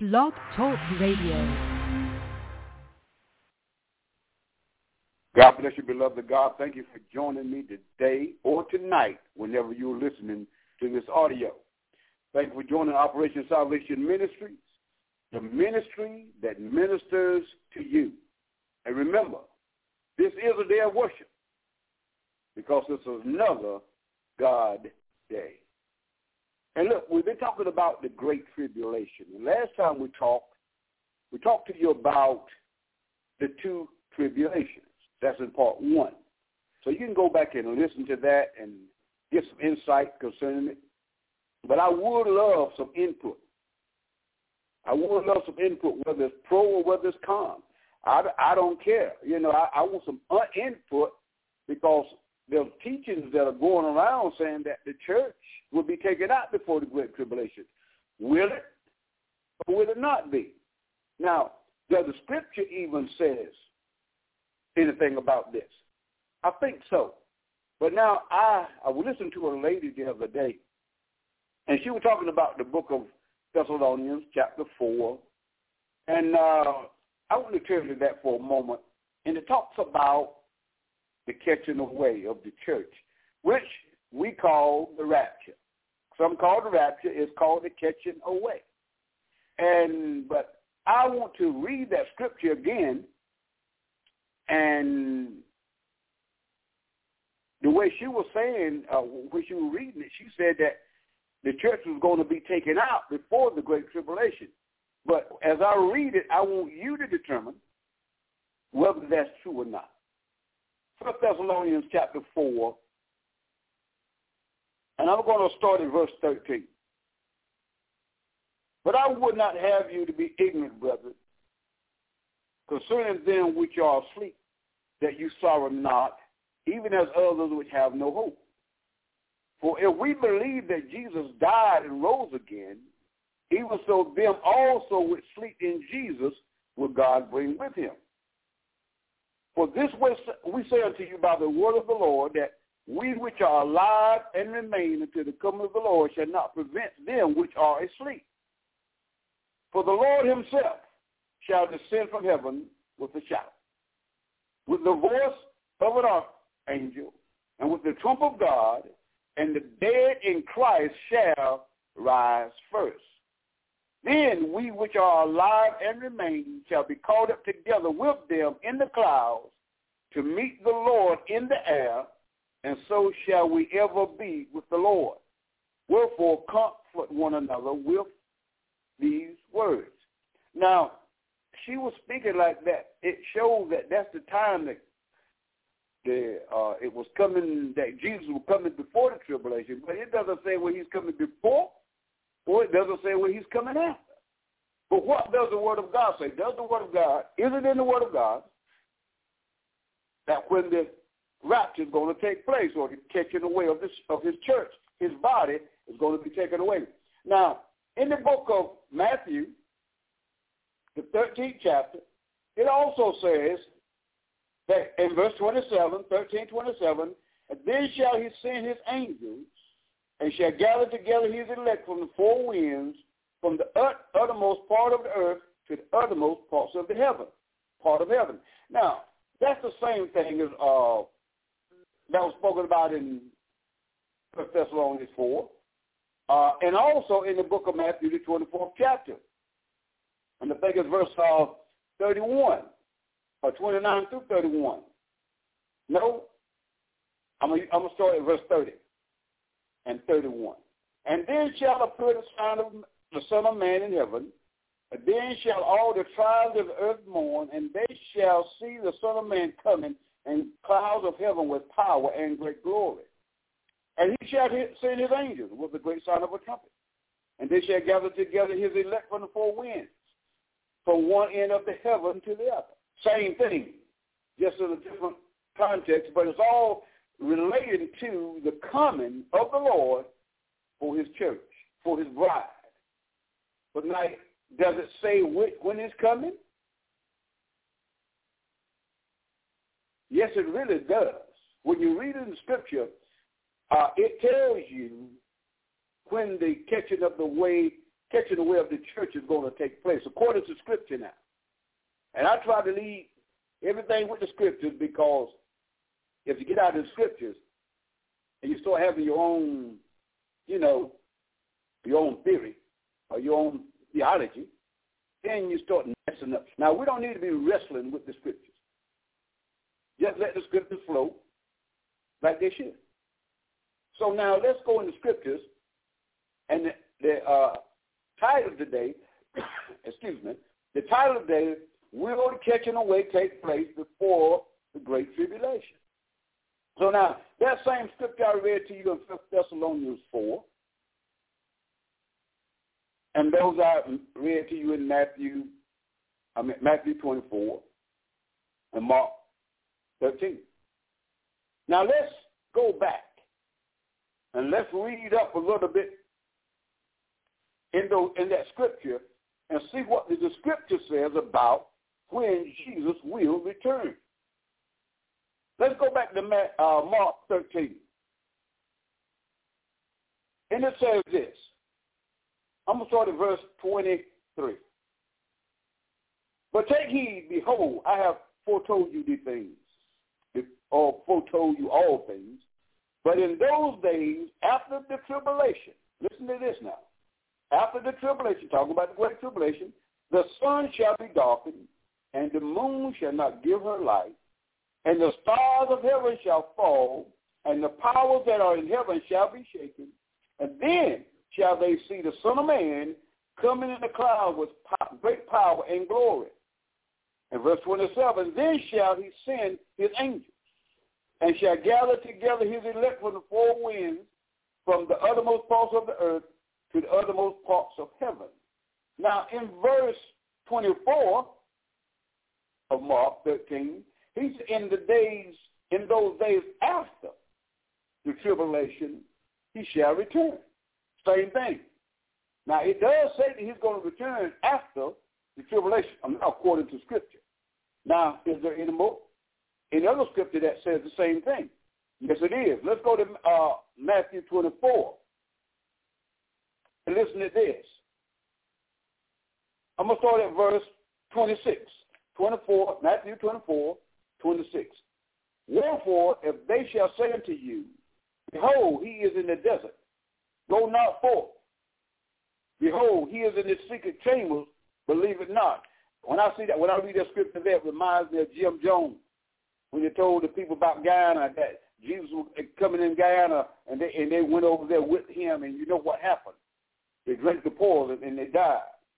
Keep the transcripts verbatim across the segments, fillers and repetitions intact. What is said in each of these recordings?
Blog Talk Radio. God bless you, beloved God. Thank you for joining me today or tonight, whenever you're listening to this audio. Thank you for joining Operation Salvation Ministries, the ministry that ministers to you. And remember, this is a day of worship because this is another God day. And look, we've been talking about the Great Tribulation. And last time we talked, we talked to you about the two tribulations. That's in part one. So you can go back and listen to that and get some insight concerning it. But I would love some input. I would love some input, whether it's pro or whether it's con. I, I don't care. You know, I, I want some input because there's teachings that are going around saying that the church will be taken out before the Great Tribulation. Will it or will it not be? Now, does the Scripture even says anything about this? I think so. But now I, I listened to a lady the other day, and she was talking about the book of Thessalonians, chapter four. And uh, I want to turn to that for a moment. And it talks about the catching away of the church, which we call the rapture. Some call the rapture, it's called the catching away. And but I want to read that scripture again, and the way she was saying, uh, when she was reading it, she said that the church was going to be taken out before the Great Tribulation. But as I read it, I want you to determine whether that's true or not. First Thessalonians chapter four, and I'm going to start in verse thirteen. But I would not have you to be ignorant, brethren, concerning them which are asleep, that you sorrow not, even as others which have no hope. For if we believe that Jesus died and rose again, even so them also which sleep in Jesus will God bring with him. For this we say unto you by the word of the Lord, that we which are alive and remain until the coming of the Lord shall not prevent them which are asleep. For the Lord himself shall descend from heaven with a shout, with the voice of an archangel, and with the trump of God, and the dead in Christ shall rise first. Then we which are alive and remain shall be caught up together with them in the clouds to meet the Lord in the air, and so shall we ever be with the Lord. Wherefore comfort one another with these words. Now, she was speaking like that. It shows that that's the time that the, uh, it was coming, that Jesus was coming before the tribulation, but it doesn't say when he's coming before, or it doesn't say when he's coming after. But what does the Word of God say? Does the Word of God, is it in the Word of God that when the rapture is going to take place, or the catching away of, this, of his church, his body is going to be taken away? Now, in the book of Matthew, the thirteenth chapter, it also says that in verse twenty-seven, thirteen twenty-seven, and then shall he send his angels, and shall gather together his elect from the four winds, from the uttermost part of the earth to the uttermost parts of the heaven, part of heaven. Now, that's the same thing as uh, that was spoken about in First Thessalonians four, uh, and also in the book of Matthew, the twenty-fourth chapter. And I think it's verse uh, thirty-one, or twenty-nine through thirty-one. No, I'm going to start at verse thirty and thirty-one. And then shall appear the sign of the Son of Man in heaven, and then shall all the tribes of the earth mourn, and they shall see the Son of Man coming in clouds of heaven with power and great glory. And he shall send his angels with the great sound of a trumpet, and they shall gather together his elect from the four winds, from one end of the heaven to the other. Same thing, just in a different context, but it's all related to the coming of the Lord for his church, for his bride. But now, does it say when it's coming? Yes, it really does. When you read in the scripture, uh, it tells you when the catching of the way catching away of the church is going to take place, according to Scripture now. And I try to lead everything with the Scriptures, because if you get out of the Scriptures and you start having your own, you know, your own theory or your own theology, then you start messing up. Now, we don't need to be wrestling with the Scriptures. Just let the Scriptures flow like they should. So now let's go in the Scriptures, and the, the uh, title of the day, excuse me, the title of the day, will the catching away take place before the Great Tribulation? So now, that same scripture I read to you in First Thessalonians four, and those I read to you in Matthew, I mean Matthew twenty-four and Mark thirteen. Now let's go back and let's read up a little bit in, those, in that scripture and see what the scripture says about when Jesus will return. Let's go back to uh, Mark thirteen. And it says this. I'm going to start at verse twenty-three. But take heed, behold, I have foretold you these things, or foretold you all things. But in those days, after the tribulation, listen to this now. After the tribulation, talking about the great tribulation, the sun shall be darkened, and the moon shall not give her light, and the stars of heaven shall fall, and the powers that are in heaven shall be shaken. And then shall they see the Son of Man coming in the cloud with great power and glory. And verse twenty-seven, then shall he send his angels, and shall gather together his elect from the four winds, from the uttermost parts of the earth to the uttermost parts of heaven. Now, in verse twenty-four of Mark thirteen, he's in the days, in those days after the tribulation, he shall return. Same thing. Now, it does say that he's going to return after the tribulation, according to Scripture. Now, is there any more? Any other Scripture that says the same thing? Yes, it is. Let's go to uh, Matthew twenty-four. And listen to this. I'm going to start at verse twenty-six. twenty-four, Matthew twenty-four, twenty-six. Wherefore, if they shall say unto you, behold, he is in the desert, go not forth. Behold, he is in the secret chambers, believe it not. When I see that, when I read that scripture there, it reminds me of Jim Jones, when he told the people about Guyana that Jesus was coming in Guyana, and they, and they went over there with him, and you know what happened? They drank the poison, and they died.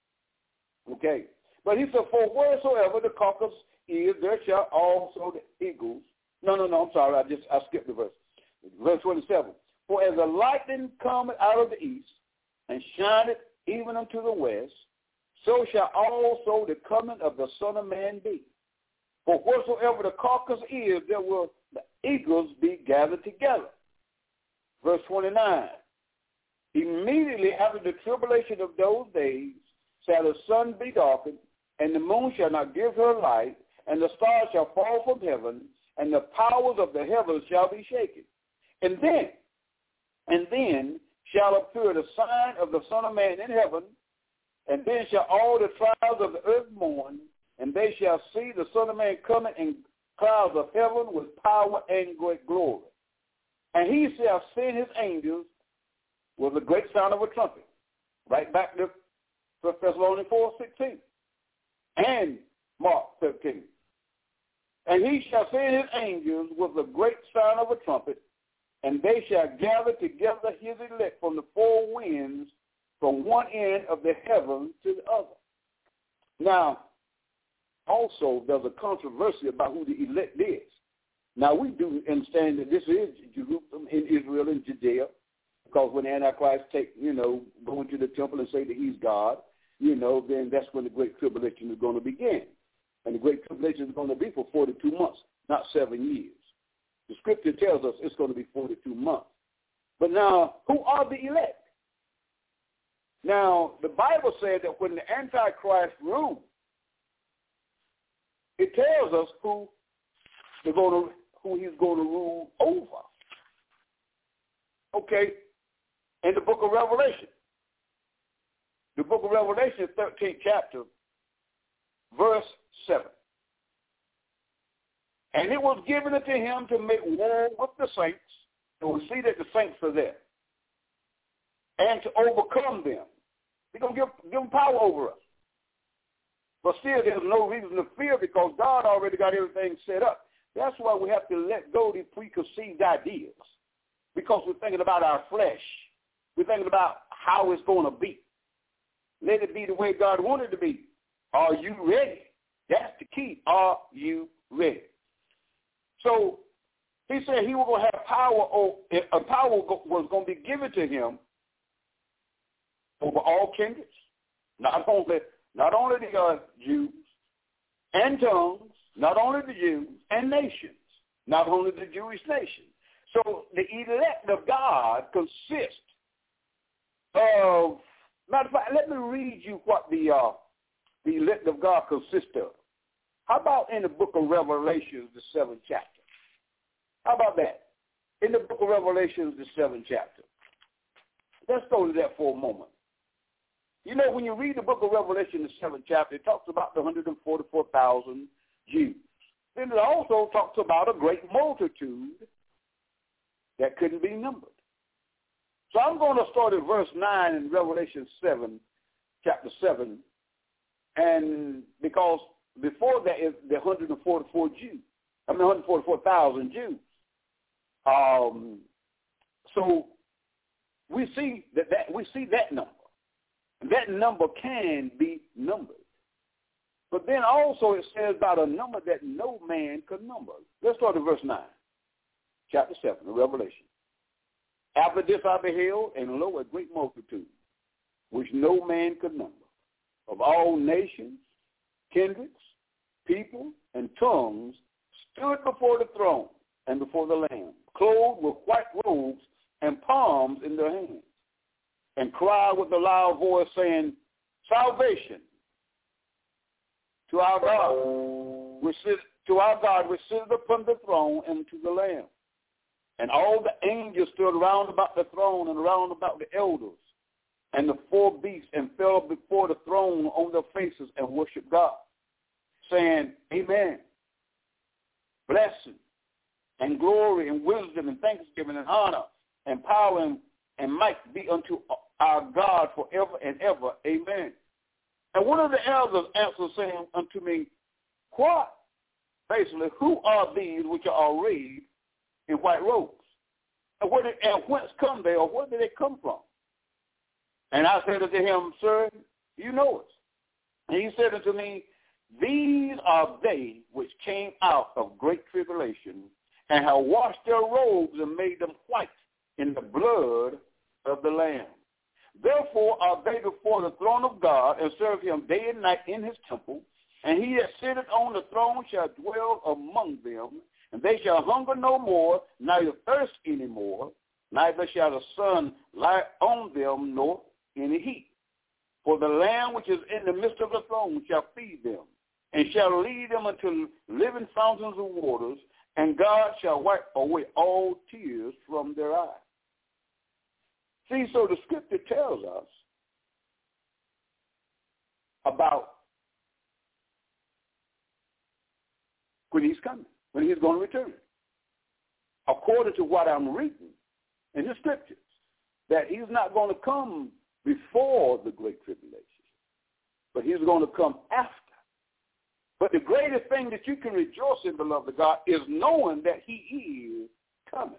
Okay? But he said, for wheresoever the carcass is, there shall also the eagles. No, no, no, I'm sorry, I just, I skipped the verse. Verse twenty-seven. For as the lightning cometh out of the east, and shineth even unto the west, so shall also the coming of the Son of Man be. For wheresoever the carcass is, there will the eagles be gathered together. Verse twenty-nine. Immediately after the tribulation of those days shall the sun be darkened, and the moon shall not give her light, and the stars shall fall from heaven, and the powers of the heavens shall be shaken. And then, and then shall appear the sign of the Son of Man in heaven, and then shall all the tribes of the earth mourn, and they shall see the Son of Man coming in clouds of heaven with power and great glory. And he shall send his angels with a great sound of a trumpet. Right back to First Thessalonians four, sixteen. And Mark thirteen. And he shall send his angels with a great sound of a trumpet, and they shall gather together his elect from the four winds, from one end of the heaven to the other. Now, also, there's a controversy about who the elect is. Now, we do understand that this is Jerusalem in Israel and Judea, because when the Antichrist take, you know, go into the temple and say that he's God, you know, then that's when the Great Tribulation is going to begin. And the Great Tribulation is going to be for forty-two months, not seven years. The Scripture tells us it's going to be forty-two months. But now, who are the elect? Now, the Bible said that when the Antichrist rules, it tells us who they're going to, who he's going to rule over. Okay, in the book of Revelation. the book of Revelation, thirteenth chapter, verse seven. And it was given unto him to make war with the saints, and we see that the saints are there, and to overcome them. He's going to give, give them power over us. But still, there's no reason to fear because God already got everything set up. That's why we have to let go of these preconceived ideas, because we're thinking about our flesh. We're thinking about how it's going to be. Let it be the way God wanted it to be. Are you ready? That's the key. Are you ready? So he said he was going to have power, over, a power was going to be given to him over all kindreds, not only, not only the uh, Jews and tongues, not only the Jews and nations, not only the Jewish nation. So the elect of God consists of, matter of fact, let me read you what the uh, the elect of God consists of. How about in the book of Revelations, the seventh chapter? How about that? In the book of Revelations, the seventh chapter. Let's go to that for a moment. You know, when you read the book of Revelation, the seventh chapter, it talks about the one hundred forty-four thousand Jews. Then it also talks about a great multitude that couldn't be numbered. So I'm going to start at verse nine in Revelation seven, chapter seven, and because before that is the one hundred forty-four Jews. I mean, one hundred forty-four thousand Jews. Um, so we see that, that we see that number. That number can be numbered. But then also it says about a number that no man could number. Let's start at verse nine, chapter seven of Revelation. After this I beheld, and lo, a great multitude, which no man could number, of all nations, kindreds, people, and tongues, stood before the throne and before the Lamb, clothed with white robes and palms in their hands, and cried with a loud voice, saying, Salvation to our God, which sits, to our God which sitteth upon the throne, and to the Lamb. And all the angels stood round about the throne and round about the elders and the four beasts, and fell before the throne on their faces and worshiped God, saying, Amen. Blessing and glory and wisdom and thanksgiving and honor and power and, and might be unto our God forever and ever. Amen. And one of the elders answered, saying unto me, What? Basically, who are these which are arrayed in white robes? And, where did, and whence come they, or where did they come from? And I said unto him, Sir, you know us. And he said unto me, These are they which came out of great tribulation, and have washed their robes and made them white in the blood of the Lamb. Therefore are they before the throne of God, and serve him day and night in his temple. And he that sitteth on the throne shall dwell among them, and they shall hunger no more, neither thirst any more, neither shall the sun light on them, nor any heat. For the Lamb which is in the midst of the throne shall feed them, and shall lead them unto living fountains of waters, and God shall wipe away all tears from their eyes. See, so the scripture tells us about when he's coming, when he's going to return. According to what I'm reading in the scriptures, that he's not going to come before the great tribulation, but he's going to come after. But the greatest thing that you can rejoice in, beloved of God, is knowing that he is coming.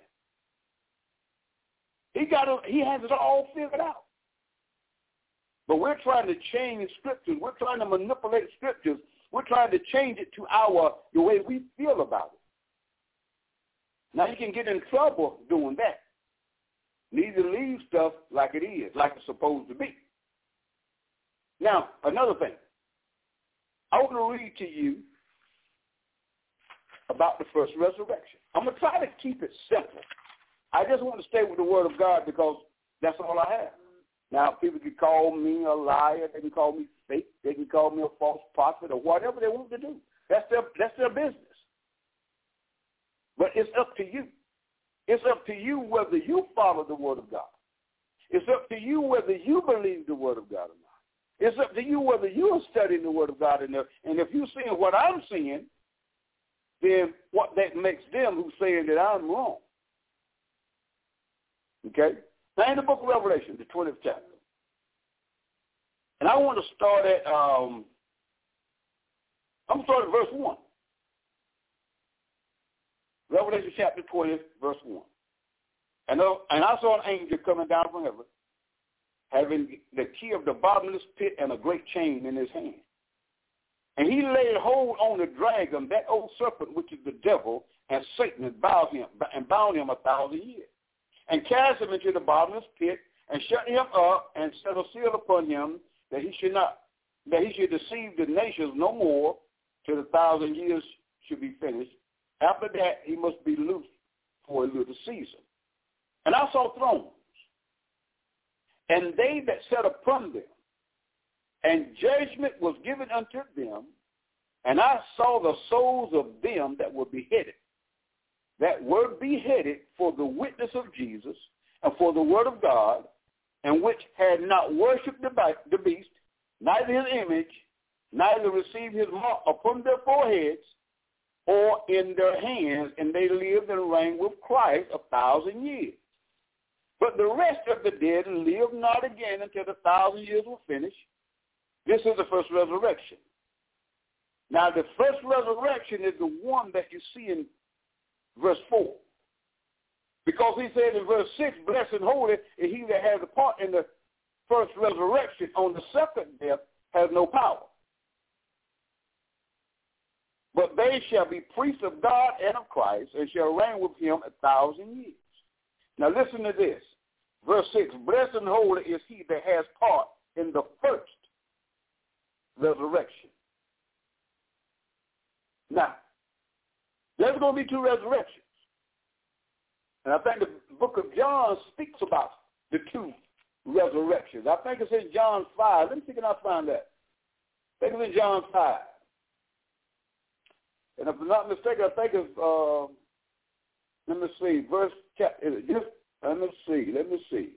He got a, he has it all figured out. But we're trying to change scriptures. We're trying to manipulate scriptures. We're trying to change it to our the way we feel about it. Now you can get in trouble doing that. Need to leave stuff like it is, like it's supposed to be. Now, another thing. I want to read to you about the first resurrection. I'm going to try to keep it simple. I just want to stay with the Word of God because that's all I have. Now, people can call me a liar. They can call me fake. They can call me a false prophet or whatever they want to do. That's their, that's their business. But it's up to you. It's up to you whether you follow the Word of God. It's up to you whether you believe the Word of God or not. It's up to you whether you are studying the Word of God in there. And if you're seeing what I'm seeing, then what that makes them who's saying that I'm wrong. Okay? Now in the book of Revelation, the twentieth chapter. And I want to start at, um, I'm going to start at verse one. Revelation chapter twenty, verse one. And, uh, and I saw an angel coming down from heaven, having the key of the bottomless pit and a great chain in his hand. And he laid hold on the dragon, that old serpent, which is the devil, and Satan, and bound him, and bound him a thousand years, and cast him into the bottomless pit, and shut him up, and set a seal upon him, that he should not, that he should deceive the nations no more, till the thousand years should be finished. After that, he must be loosed for a little season. And I saw thrones, and they that sat upon them, and judgment was given unto them, and I saw the souls of them that were beheaded, that were beheaded for the witness of Jesus, and for the word of God, and which had not worshipped the beast, neither his image, neither received his mark upon their foreheads, or in their hands, and they lived and reigned with Christ a thousand years. But the rest of the dead lived not again until the thousand years were finished. This is the first resurrection. Now, the first resurrection is the one that you see in verse four. Because he said in verse six, blessed and holy is he that has a part in the first resurrection. On the second death has no power. But they shall be priests of God and of Christ, and shall reign with him a thousand years. Now listen to this. Verse six, blessed and holy is he that has part in the first resurrection. Now, there's going to be two resurrections. And I think the book of John speaks about the two resurrections. I think it's in John five. Let me see if I can find that. I think it's in John five. And if I'm not mistaken, I think it's, uh, let me see, verse, chapter, is it just, let me see, let me see.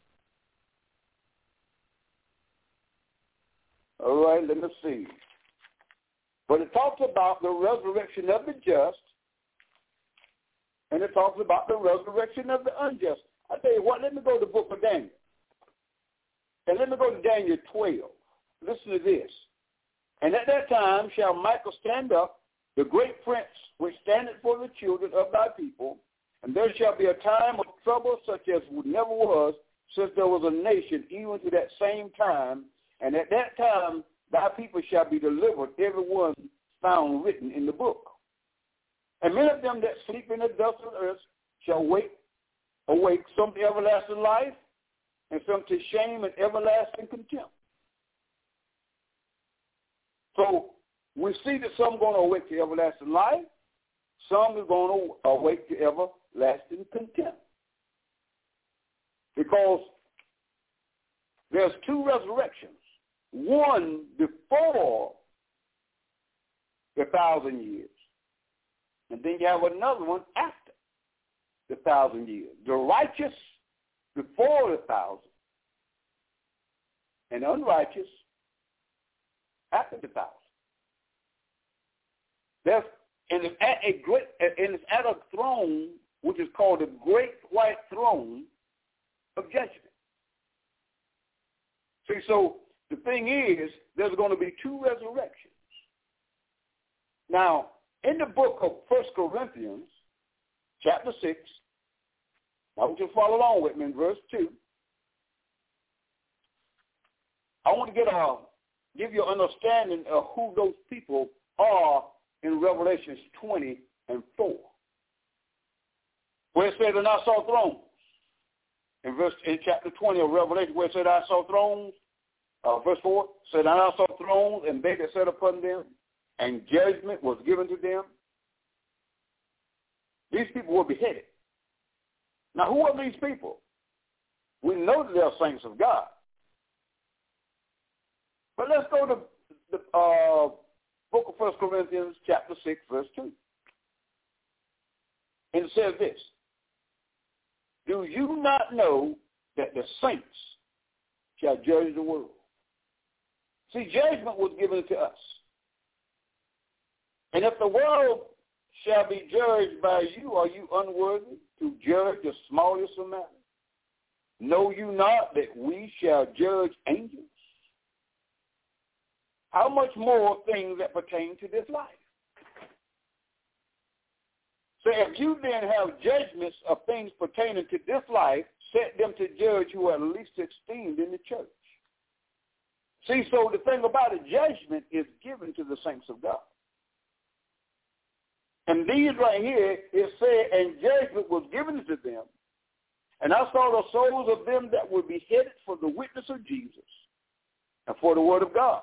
All right, let me see. But it talks about the resurrection of the just, and it talks about the resurrection of the unjust. I tell you what, let me go to the book of Daniel. And let me go to Daniel twelve. Listen to this. And at that time shall Michael stand up, the great prince which standeth for the children of thy people, and there shall be a time of trouble such as never was since there was a nation, even to that same time. And at that time thy people shall be delivered, every one found written in the book. And many of them that sleep in the dust of the earth shall wake, awake, some to everlasting life, and some to shame and everlasting contempt. So we see that some are going to awake to everlasting life, some are going to awake to everlasting contempt. Because there's two resurrections. One before the thousand years, and then you have another one after the thousand years. The righteous before the thousand, and unrighteous after the thousand. There's, and it's at a great, and it's at a throne which is called the Great White Throne of Judgment. See, so the thing is, there's going to be two resurrections. Now, in the book of First Corinthians, chapter six, I want you to follow along with me in verse two. I want to get a, give you an understanding of who those people are in Revelations twenty and four. Where it says, and I saw thrones. In verse in chapter twenty of Revelation, where it said, I saw thrones, uh, verse four, said, and I saw thrones, and they that sat upon them, and judgment was given to them. These people were beheaded. Now, who are these people? We know that they are saints of God. But let's go to the uh, book of First Corinthians, chapter six, verse two. And it says this, do you not know that the saints shall judge the world? See, judgment was given to us. And if the world shall be judged by you, are you unworthy to judge the smallest of matters? Know you not that we shall judge angels? How much more things that pertain to this life? So if you then have judgments of things pertaining to this life, set them to judge who are least esteemed in the church. See, so the thing about it, judgment is given to the saints of God. And these right here, it said, and judgment was given to them. And I saw the souls of them that were beheaded for the witness of Jesus and for the word of God.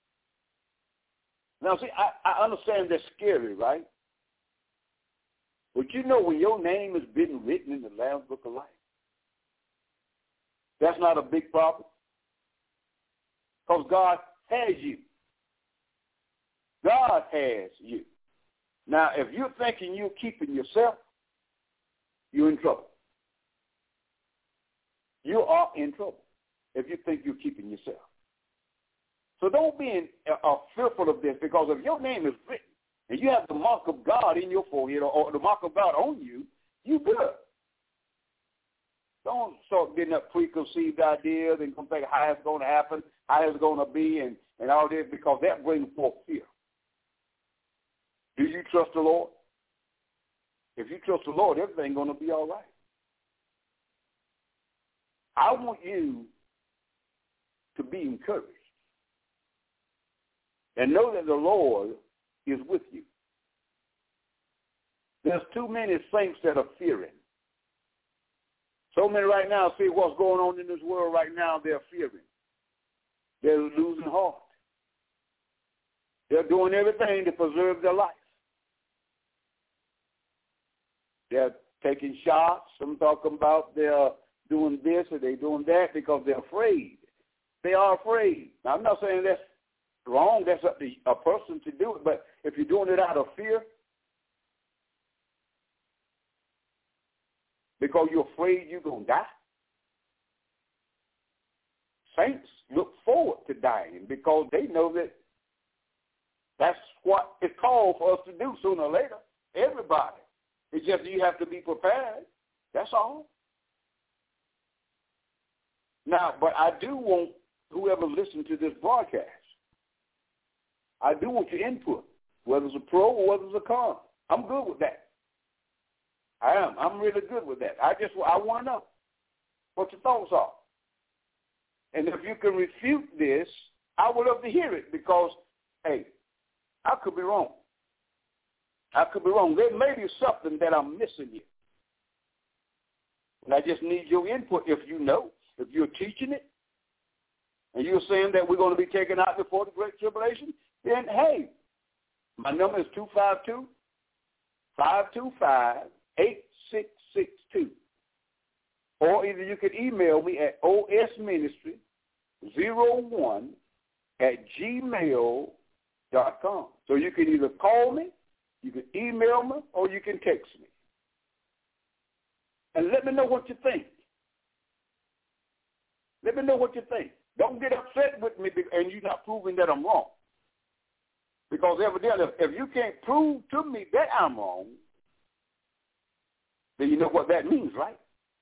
Now, see, I, I understand that's scary, right? But you know when your name has been written in the Lamb's Book of Life, that's not a big problem. Because God has you. God has you. Now, if you're thinking you're keeping yourself, you're in trouble. You are in trouble if you think you're keeping yourself. So don't be in, uh, fearful of this, because if your name is written and you have the mark of God in your forehead or, or the mark of God on you, you good. Don't start getting up preconceived ideas and come think how it's going to happen, how it's going to be, and, and all this, because that brings forth fear. Do you trust the Lord? If you trust the Lord, everything's going to be all right. I want you to be encouraged and know that the Lord is with you. There's too many saints that are fearing. So many right now see what's going on in this world right now, they're fearing. They're losing heart. They're doing everything to preserve their life. They're taking shots. Some talking about they're doing this or they're doing that because they're afraid. They are afraid. Now, I'm not saying that's wrong. That's up to a person to do it. But if you're doing it out of fear, because you're afraid you're going to die, saints look forward to dying because they know that that's what it's called for us to do sooner or later. Everybody. It's just you have to be prepared. That's all. Now, but I do want whoever listens to this broadcast, I do want your input, whether it's a pro or whether it's a con. I'm good with that. I am. I'm really good with that. I just I want to know what your thoughts are. And if you can refute this, I would love to hear it because, hey, I could be wrong. I could be wrong. There may be something that I'm missing here. And I just need your input if you know, if you're teaching it, and you're saying that we're going to be taken out before the Great Tribulation, then, hey, my number is two five two, five two five, eight six six two. Or either you can email me at osministry zero one at gmail dot com. So you can either call me, you can email me, or you can text me. And let me know what you think. Let me know what you think. Don't get upset with me and you're not proving that I'm wrong. Because evidently, if you can't prove to me that I'm wrong, then you know what that means, right?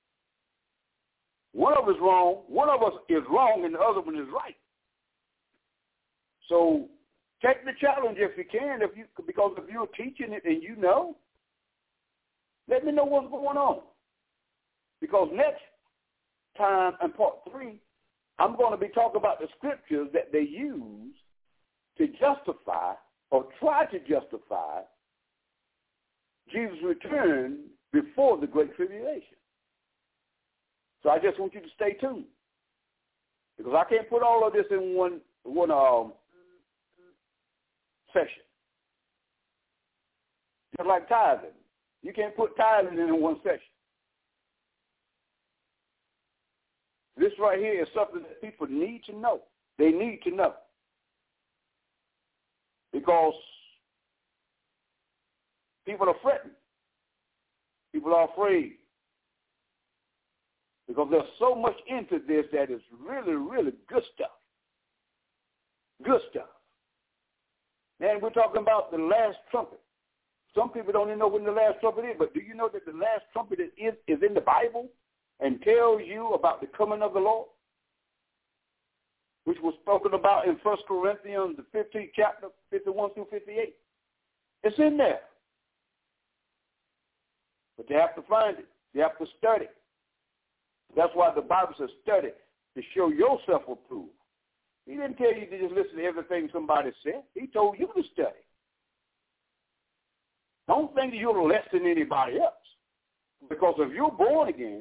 One of us is wrong, one of us is wrong, and the other one is right. So take the challenge if you can, if you because if you're teaching it and you know, let me know what's going on. Because next time in part three, I'm going to be talking about the scriptures that they use to justify or try to justify Jesus' return before the Great Tribulation. So I just want you to stay tuned because I can't put all of this in one one um, session. Just like tithing. You can't put tithing in one session. This right here is something that people need to know. They need to know. Because people are fretting. People are afraid. Because there's so much into this that is really, really good stuff. Good stuff. And we're talking about the last trumpet. Some people don't even know when the last trumpet is, but do you know that the last trumpet is, is in the Bible and tells you about the coming of the Lord, which was spoken about in First Corinthians, the fifteenth chapter, fifty-one through fifty-eight. It's in there. But they have to find it. They have to study. That's why the Bible says study to show yourself approved. He didn't tell you to just listen to everything somebody said. He told you to study. Don't think that you're less than anybody else. Because if you're born again,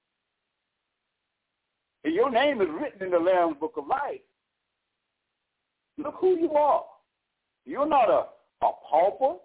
and your name is written in the Lamb's Book of Life, look who you are. You're not a, a pauper.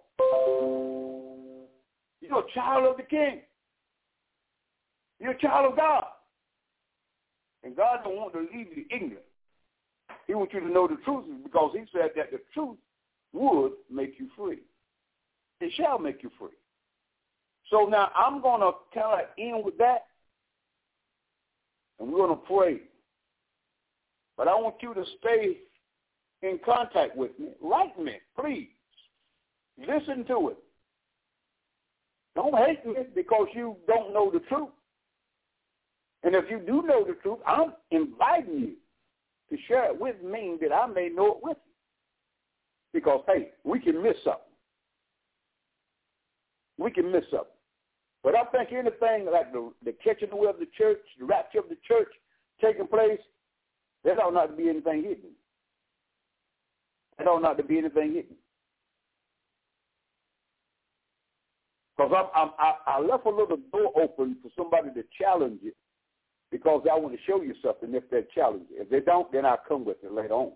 You're a child of the King. You're a child of God. And God don't want to leave you ignorant. He wants you to know the truth because he said that the truth would make you free. It shall make you free. So now I'm going to kind of end with that, and we're going to pray. But I want you to stay in contact with me. Write me, please. Listen to it. Don't hate me because you don't know the truth. And if you do know the truth, I'm inviting you to share it with me that I may know it with you. Because, hey, we can miss something. We can miss something. But I think anything like the, the catching away of the church, the rapture of the church taking place, there ought not to be anything hidden. There ought not to be anything hidden. Because I, I, I left a little door open for somebody to challenge it because I want to show you something if they challenge it. If they don't, then I'll come with it later on.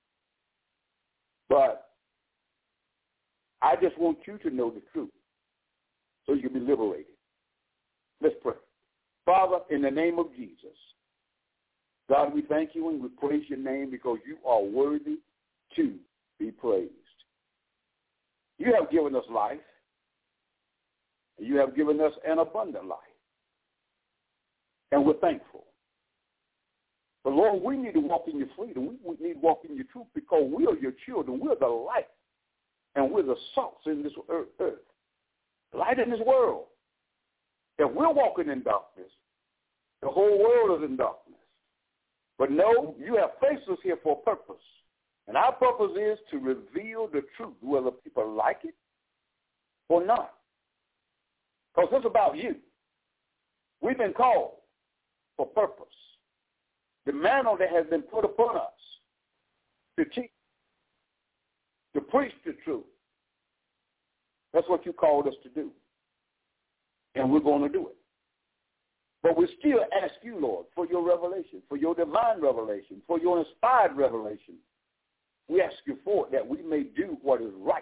But I just want you to know the truth so you can be liberated. Let's pray. Father, in the name of Jesus, God, we thank you and we praise your name because you are worthy to be praised. You have given us life. You have given us an abundant life. And we're thankful. But, Lord, we need to walk in your freedom. We, we need to walk in your truth because we are your children. We're the light. And we're the salts in this earth. earth. Light in this world. If we're walking in darkness, the whole world is in darkness. But no, you have placed us here for a purpose. And our purpose is to reveal the truth, whether people like it or not. Because it's about you. We've been called for purpose. The mantle that has been put upon us to teach, to preach the truth. That's what you called us to do. And we're going to do it. But we still ask you, Lord, for your revelation, for your divine revelation, for your inspired revelation. We ask you for it that we may do what is right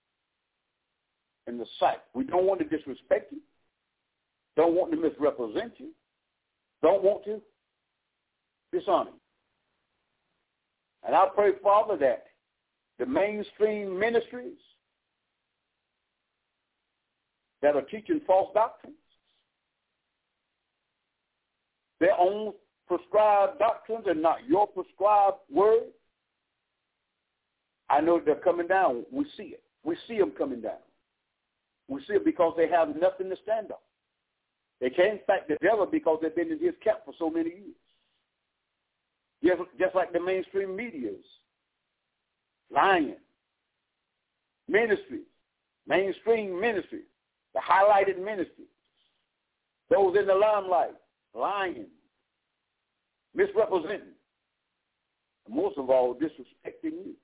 in the sight. We don't want to disrespect you. Don't want to misrepresent you. Don't want to dishonor you. And I pray, Father, that the mainstream ministries that are teaching false doctrines, their own prescribed doctrines and not your prescribed word, I know they're coming down. We see it. We see them coming down. We see it because they have nothing to stand on. They can't fight the devil because they've been in his camp for so many years. Just, just like the mainstream medias, lying, ministries, mainstream ministries, the highlighted ministries, those in the limelight, lying, misrepresenting, and most of all, disrespecting you.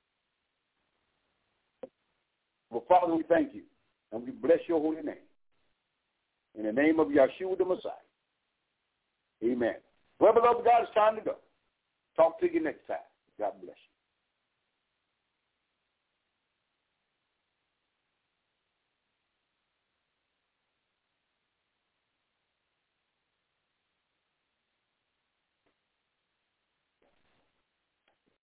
Well, Father, we thank you, and we bless your holy name. In the name of Yeshua the Messiah. Amen. Well, beloved God, it's time to go. Talk to you next time. God bless you.